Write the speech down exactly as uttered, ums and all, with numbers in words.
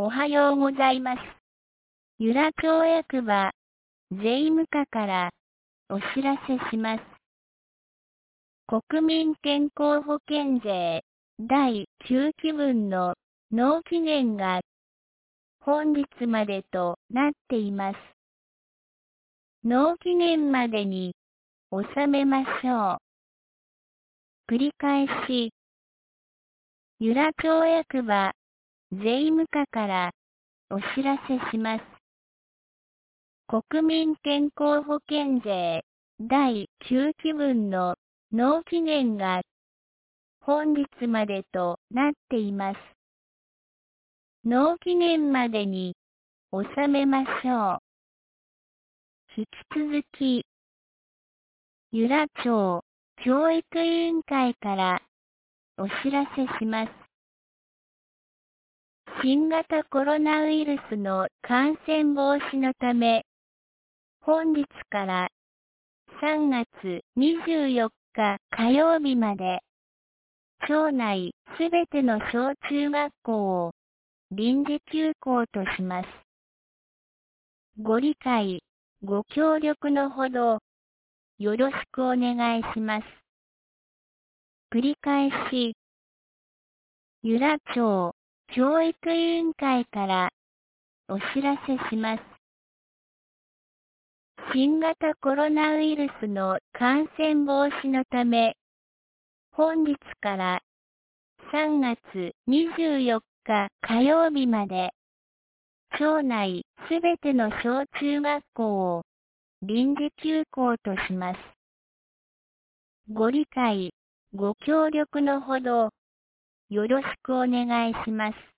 おはようございます。由良町役場、税務課からお知らせします。国民健康保険税だいきゅうきぶんの納期限が本日までとなっています。納期限までに納めましょう。繰り返し、由良町役場、税務課からお知らせします。国民健康保険税だいきゅうきぶんの納期限が本日までとなっています。納期限までに納めましょう。引き続き、由良町教育委員会からお知らせします。新型コロナウイルスの感染防止のため、本日からさんがつにじゅうよっか火曜日まで、町内すべての小中学校を臨時休校とします。ご理解、ご協力のほど、よろしくお願いします。繰り返し、由良町教育委員会からお知らせします。新型コロナウイルスの感染防止のため、本日からさんがつにじゅうよっか火曜日まで、町内すべての小中学校を臨時休校とします。ご理解、ご協力のほど、よろしくお願いします。